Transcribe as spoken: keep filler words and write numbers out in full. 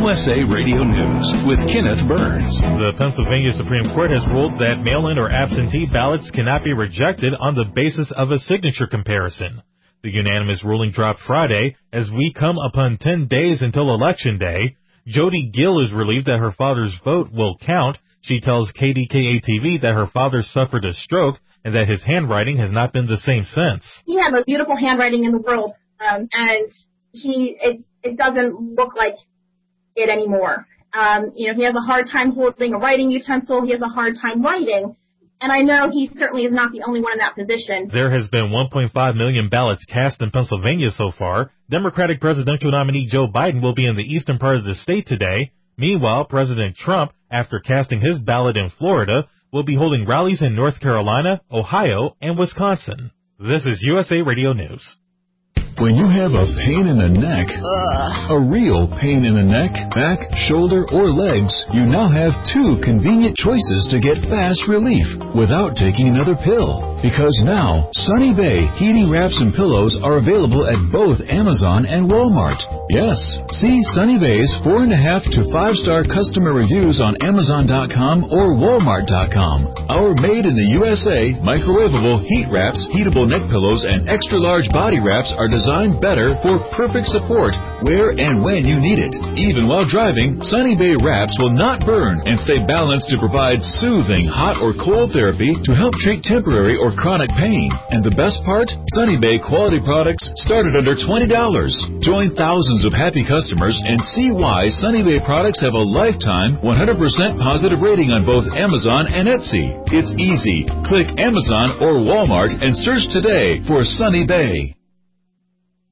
S A Radio News with Kenneth Burns. The Pennsylvania Supreme Court has ruled that mail-in or absentee ballots cannot be rejected on the basis of a signature comparison. The unanimous ruling dropped Friday as we come upon ten days until Election Day. Jody Gill is relieved that her father's vote will count. She tells K D K A T V that her father suffered a stroke and that his handwriting has not been the same since. He had the most beautiful handwriting in the world, um, and he it, it doesn't look like it anymore. Um, you know, he has a hard time holding a writing utensil. He has a hard time writing. And I know he certainly is not the only one in that position. There has been one point five million ballots cast in Pennsylvania so far. Democratic presidential nominee Joe Biden will be in the eastern part of the state today. Meanwhile, President Trump, after casting his ballot in Florida, will be holding rallies in North Carolina, Ohio, and Wisconsin. This is U S A Radio News. When you have a pain in the neck, Ugh. a real pain in the neck, back, shoulder, or legs, you now have two convenient choices to get fast relief without taking another pill. Because now, Sunny Bay heating wraps and pillows are available at both Amazon and Walmart. Yes, see Sunny Bay's four and a half to five star customer reviews on Amazon dot com or Walmart dot com. Our made in the U S A microwavable heat wraps, heatable neck pillows, and extra large body wraps are designed better for perfect support where and when you need it. Even while driving, Sunny Bay wraps will not burn and stay balanced to provide soothing hot or cold therapy to help treat temporary or chronic pain. And the best part? Sunny Bay quality products start at under twenty dollars. Join thousands of happy customers and see why Sunny Bay products have a lifetime one hundred percent positive rating on both Amazon and Etsy. It's easy. Click Amazon or Walmart and search today for Sunny Bay.